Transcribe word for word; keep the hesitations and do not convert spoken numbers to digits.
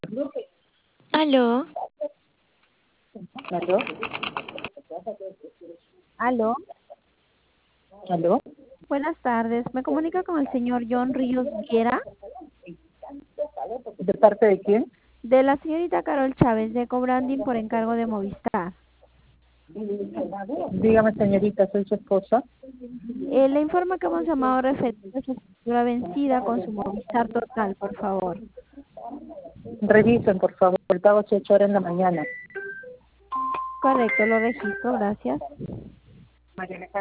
Aló, ¿Aló? Aló, ¿Aló? buenas tardes. ¿Me comunica con el señor John Ríos Viera? ¿De parte de quién? De la señorita Carol Chávez, de Cobranding por encargo de Movistar. Dígame, señorita, soy su esposa. Eh, le informa que hemos llamado referente a su factura vencida con su Movistar Total, por favor. Revisen, por favor, el pago se ha hecho ahora en la mañana. Correcto, lo registro, gracias.